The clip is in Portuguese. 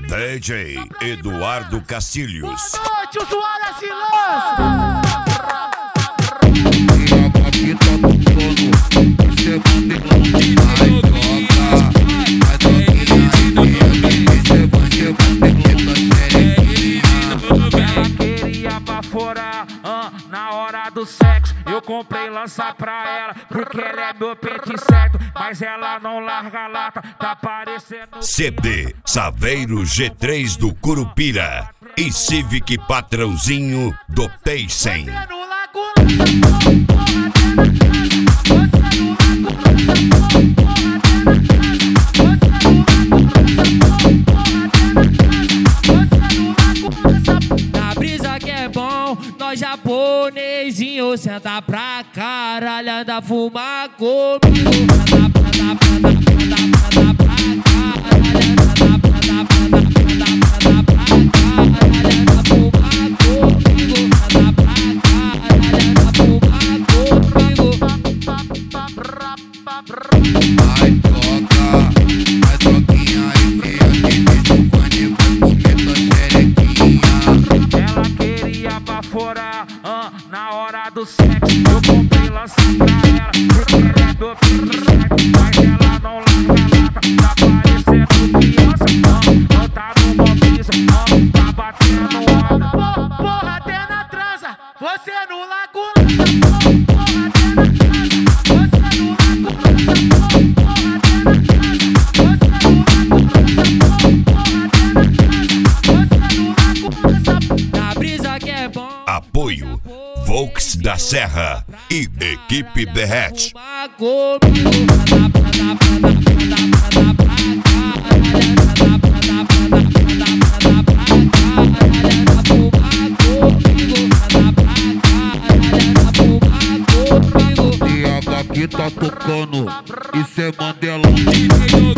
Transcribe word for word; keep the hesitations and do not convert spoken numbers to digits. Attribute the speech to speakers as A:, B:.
A: D J Eduardo Castilhos.
B: Boa noite, usuário se lança.
C: Aqui tá tocando, isso é bandeirão. Ai, troca, ai, troquinha, isso é bandeirão da série.
B: Ela queria baforar ah, na hora do sexo. Eu comprei lança pra ela, porque ela é meu pente certo. Mas ela não larga a lata, tá parecendo
A: C D Saveiro G três do Curupira e Civic Patrãozinho do Paysen.
D: Na brisa que é bom, nós japonesinho senta pra caralho, anda fumar comigo. Senta pra, senta pra, senta pra, senta pra caralho, anda pra, senta pra, senta pra caralho, anda fumar comigo. Senta pra caralho, anda fumar comigo.
C: Ai, troca, ai, troquinha, isso é bandeirão, vai comer tua xerequinha.
B: Ela queria baforar ah, na hora do sexo. Eu comprei lança pra ela, porque ela é meu pente certo. Mas ela não larga a lata, tá parecendo criança. ah, Não tá numa brisa, ah, tá batendo onda. Porra, porra, até na transa, você no lago lança. Porra, até na transa, você no lago lança. Porra, até na transa, você no lago lança. Porra, até na transa, você no lago lança.
D: Na brisa que é bom,
A: Apoio Volks da Serra e Equipe Derrete.
D: fumar comigo. Senta pra, senta pra, senta pra, senta pra caralho, anda pra, senta pra, senta pra, senta pra caralho, anda fumar comigo. Senta pra caralho, anda fumar comigo.
C: E aqui tá tocando, isso é Mandelão.